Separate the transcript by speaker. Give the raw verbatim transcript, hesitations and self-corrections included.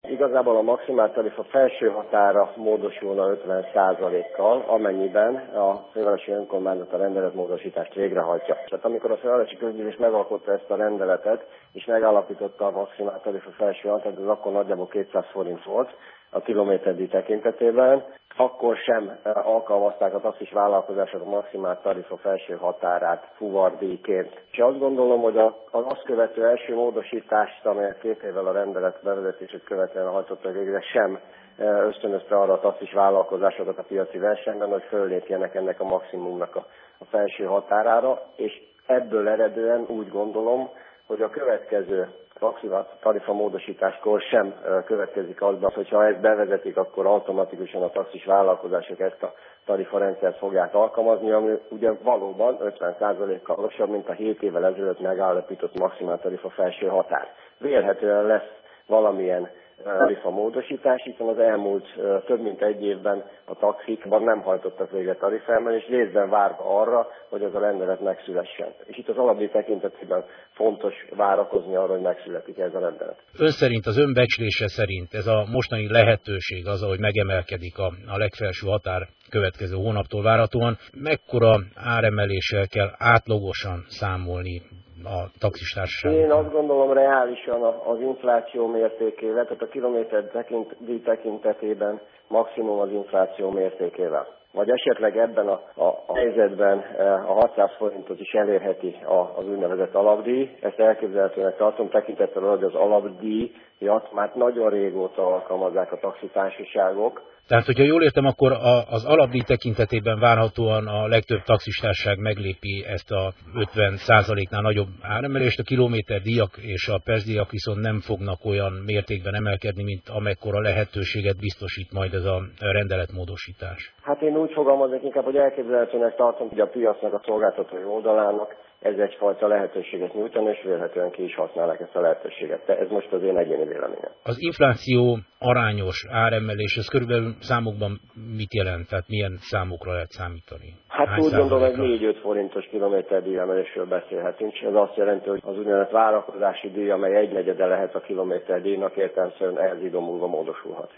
Speaker 1: Igazából a maximált tarifa felső határa módosulna ötven százalékkal, amennyiben a fővárosi önkormányzat a rendeletmódosítást végrehajtja. Tehát amikor a fővárosi közgyűlés megalkotta ezt a rendeletet, és megállapította a maximált tarifa felső határt, az akkor nagyjából kétszáz forint volt a kilométerdíj tekintetében, akkor sem alkalmazták a taxis vállalkozások a maximált tarifa felső határát fuvardíjként. És azt gondolom, hogy az azt követő első módosítást, amelyet két évvel a rendelet bevezetését követően hajtottak végre, sem ösztönözte arra a taxis vállalkozásokat a piaci versenyben, hogy föllépjenek ennek a maximumnak a, a felső határára, és ebből eredően úgy gondolom, hogy a következő maximált tarifa módosításkor sem következik az, hogyha ezt bevezetik, akkor automatikusan a taxis vállalkozások ezt a tarifarendszert fogják alkalmazni, ami ugye valóban ötven százalékkal magasabb, mint a hét évvel ezelőtt megállapított maximált tarifa felső határ. Vélhetően lesz valamilyen tarifamódosítás, hiszen az elmúlt uh, több mint egy évben a taxikban nem hajtottak végre tarifaemelést, részben várva arra, hogy az a rendelet megszülessen. És itt az alapdíj tekintetében fontos várakozni arra, hogy megszületik ez a rendelet.
Speaker 2: Ön szerint, az ön becslése szerint ez a mostani lehetőség, az, hogy megemelkedik a, a legfelső határ következő hónaptól várhatóan, mekkora áremeléssel kell átlagosan számolni a taxistársaságok?
Speaker 1: Én azt gondolom, reálisan az infláció mértékével, tehát a kilométer díj tekintetében maximum az infláció mértékével. Vagy esetleg ebben a, a, a helyzetben a hatszáz forintot is elérheti az úgynevezett alapdíj. Ezt elképzelhetőnek tartom, tekintettel, hogy az alapdíjat már nagyon régóta alkalmazzák a taxitársaságok.
Speaker 2: Tehát, hogyha jól értem, akkor az alapdíj tekintetében várhatóan a legtöbb taxistársaság meglépi ezt a ötven százaléknál nagyobb áremelést, a kilométerdíjak és a percdíjak viszont nem fognak olyan mértékben emelkedni, mint amekkora lehetőséget biztosít majd ez a rendeletmódosítás.
Speaker 1: Hát én úgy fogalmazok inkább, hogy elképzelhetőnek tartom, hogy a piacnak, a szolgáltatói oldalának ez egyfajta lehetőséget nyújtani, és vélhetően ki is használják ezt a lehetőséget. De ez most az én egyéni véleményem.
Speaker 2: Az infláció arányos áremelés, ez körülbelül számokban mit jelent? Tehát milyen számokra lehet számítani?
Speaker 1: Hát Hány úgy gondolom, hogy négy-öt forintos kilométerdíj emelésről beszélhetünk. Ez azt jelenti, hogy az úgynevezett várakozási díj, amely egynegyede lehet a kilométerdíjnak, értelemszerűen ehhez idomulva módosulhat.